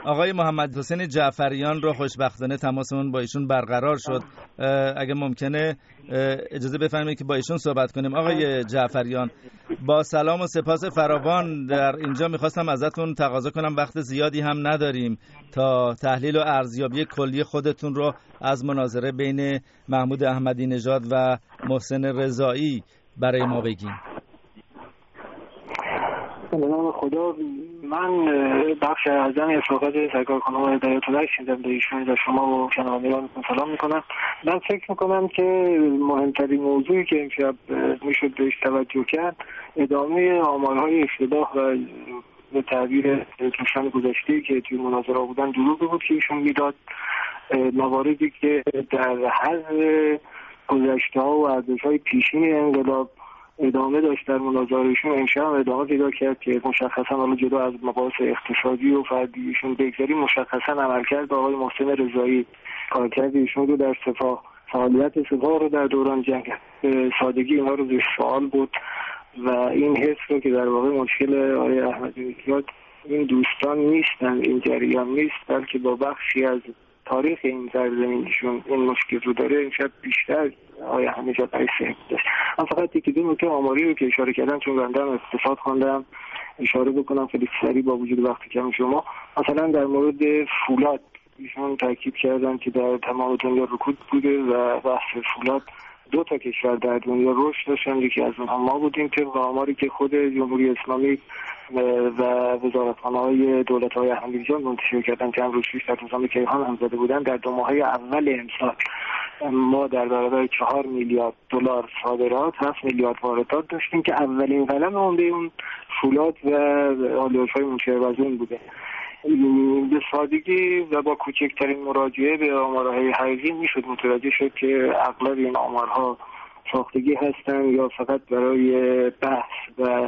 آقای محمد حسین جعفریان رو خوشبختانه تماسمون با ایشون برقرار شد. اگه ممکنه اجازه بفرمایید که با ایشون صحبت کنیم. آقای جعفریان، با سلام و سپاس فراوان در اینجا میخواستم ازتون تقاضا کنم، وقت زیادی هم نداریم، تا تحلیل و ارزیابی کلی خودتون رو از مناظره بین محمود احمدی نژاد و محسن رضایی برای ما بگین. به نام خدا، من بخش از این اتفاقات سرکار خانم هدایت الله شنیدم به ایشون و شما و شنوندگان سلام میکنم. من فکر میکنم که مهمترین موضوعی که امشب میشد بهش توجه کرد ادامه آمارهای اشتباه و به تعبیر دوشنبه گذشته که توی مناظره بودن دروغ بود که ایشون میداد. مواردی که در حد گذشته‌ها و ارزش‌های پیشین انقلاب ادامه داشت در مناظرهشون امشب ادامه پیدا کرد که مشخصا حالا جدا از مباحث اقتصادی و فردیشون بگذاریم، مشخصا عملکرد آقای محسن رضایی، کارکرد ایشون رو در سپاه، فعالیت سپاه رو در دوران جنگ، سادگی اینا رو زیر سوال بود و این حس رو که در واقع مشکل آقای احمدی نژاد این دوستان نیستن، این جریان نیست، بلکه با بخشی از تاریخ این سرزمینشون این مشکل رو داره، امشب بیشتر آقای احمدی نژاد برای سهم داشت. من فقط یکی دو نکته آماری رو که اشاره کردم چون بندم اقتصاد خواندم اشاره بکنم خیلی سریع با وجود وقتی کم شما. مثلا در مورد فولاد ایشون تاکید کردن که در تمام دنیا رکود بوده و بحث فولاد دو تا کشور در دنیا رشد داشتن، یکی از اونها ما بودیم طبق آماری که خود جمهوری اسلامی و وزارتخانه‌های دولت‌های احمدی نژاد منتشر کردن که امروز در روزنامه کیهان هم زده بودن. در 2 ماهه اول امسال ما در برابر 4 میلیارد دلار صادرات 7 میلیارد واردات داشتیم که اولین قلم عمده اون فولاد و آلیاژهای منشأ بوده. به سادگی و با کوچکترین مراجعه به آمارهای حقیقی میشد متوجه شد که اغلب این آمارها ساختگی هستند یا فقط برای بحث و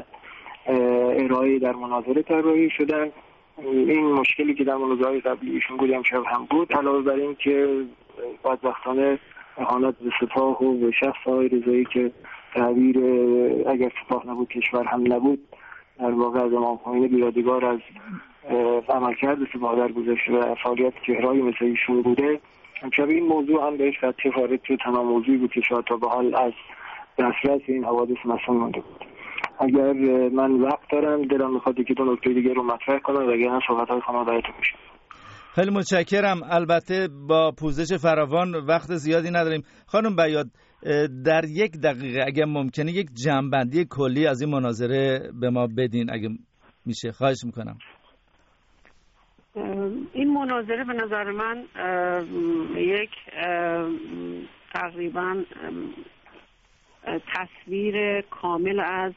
ارائه در مناظره طراحی شدن. این مشکلی که در مناظره قبلی ایشون بود امشب هم بود، علاوه بر این که بدبختانه اهانت به سپاه و به شخص آقای رضایی که تعبیر اگر سپاه نبود کشور هم نبود در واقع از امام خمینی بیرادگار از عملکرد سپاه در گذشته و فعالیت چهره‌ای مثل ایشون بوده. امشب این موضوع هم بهش قطعی وارد شد، تنها موضوعی بود که شاید تا به حال از دسترس این حوادث مسئول مونده بود. اگر من وقت دارم دلم میخواد که 2 نکته دیگه رو مطرح کنم وگرنه صحبت‌های خانواده‌تون میشه. خیلی متشکرم. البته با پوزش فراوان وقت زیادی نداریم. خانم بیات، در 1 دقیقه اگر ممکنه یک جمع‌بندی کلی از این مناظره به ما بدین اگه میشه، خواهش میکنم. این مناظره به نظر من یک تقریبا تصویر کامل از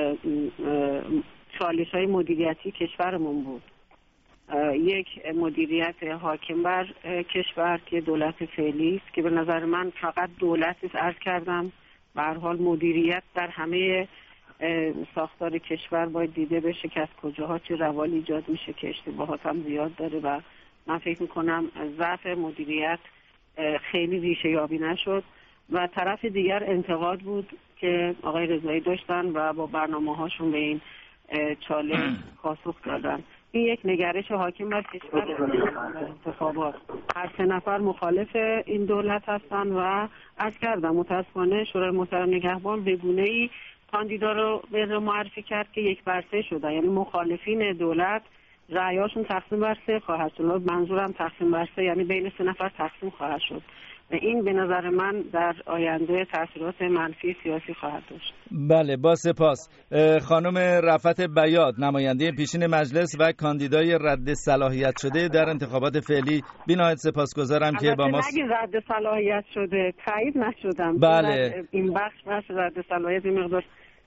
چالش‌های مدیریتی کشورمون بود. یک مدیریت حاکم بر کشور که دولت فعلی است که به نظر من فقط دولت است، عرض کردم به هر حال مدیریت در همه ساختار کشور باید دیده بشه که از کجاها چه روال ایجاد میشه که اشتباهات هم زیاد داره و من فکر میکنم ضعف مدیریت خیلی ریشه یابی نشد و طرف دیگر انتقاد بود که آقای رضایی داشتن و با برنامه هاشون به این چالش پاسخ دادن. این یک نگرش حاکم بر کشور انتخابات. هر 3 نفر مخالف این دولت هستن و عرض کردم متاسفانه شورای محترم نگهبان به گونه‌ای کاندیدا رو به معرفی کرد که 1/3 شده، یعنی مخالفین دولت رأیاشون تقسیم بر 3 خواهد شد. منظورم تقسیم بر 3 یعنی بین 3 نفر تقسیم خواهد شد و این به نظر من در آینده تاثیرات منفی سیاسی خواهد داشت. بله، با سپاس. خانم رفعت بیات، نماینده پیشین مجلس و کاندیدای رد صلاحیت شده در انتخابات فعلی، بی‌نهایت سپاسگزارم که با ما نگید رد صلاحیت شده، تایید نشدم. بله، این بخش رد صلاحیت این مقدار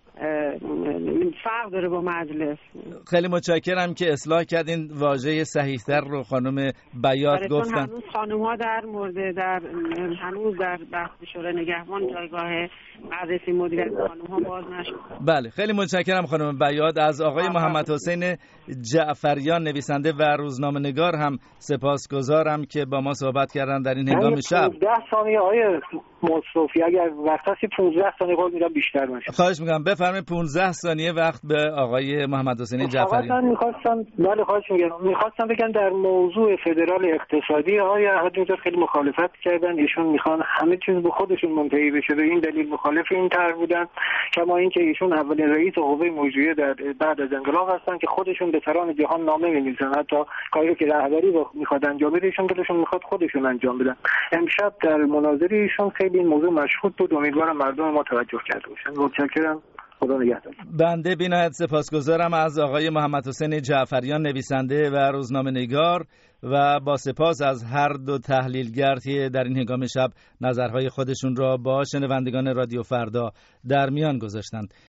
فرق داره با مجلس. خیلی متشکرم که اصلاح کردین، واژه صحیح‌تر رو خانم بیات گفتن. هنوز خانم‌ها در مورد هنوز در بحث شورای نگهبان جایگاه بررسی مدیریت خانم‌ها باز نشد. بله، خیلی متشکرم خانم بیات. از آقای محمد حسین جعفریان نویسنده و روزنامه‌نگار هم سپاسگزارم که با ما صحبت کردن در این هنگام شب. 10 ثانیه آقای مصطفی اگر وقت هستی 15 ثانیه قول میدم بیشتر نشه. خواهش می‌کنم بفرمایید. 15 ثانیه وقت به آقای محمد حسین جعفریان. می‌خواستم بگم در موضوع فدرال اقتصادی آقای احمدی خیلی مخالفت کردن. ایشون میخوان همه چیز به خودشون منتهی بشه، به این دلیل مخالف این طرح بودن. کما اینکه ایشون اولین رئیس قوه مجریه در بعد از انقلاب هستن که خودشون به سران جهان نامه می‌نویسن، حتی کاری که رهبری میخواد انجام بده ایشون دلشون میخواد خودشون انجام بدن. امشب در مناظره ایشون خیلی این موضوع مشهود بود. امیدوارم مردم ما توجه کرده باشن. متشکرم. خدا نگهدار. بنده بی‌نهایت سپاسگزارم از آقای محمد حسین جعفریان نویسنده و روزنامه‌نگار و با سپاس از هر دو تحلیلگر که در این هنگام شب نظرهای خودشون را با شنوندگان رادیو فردا در میان گذاشتند.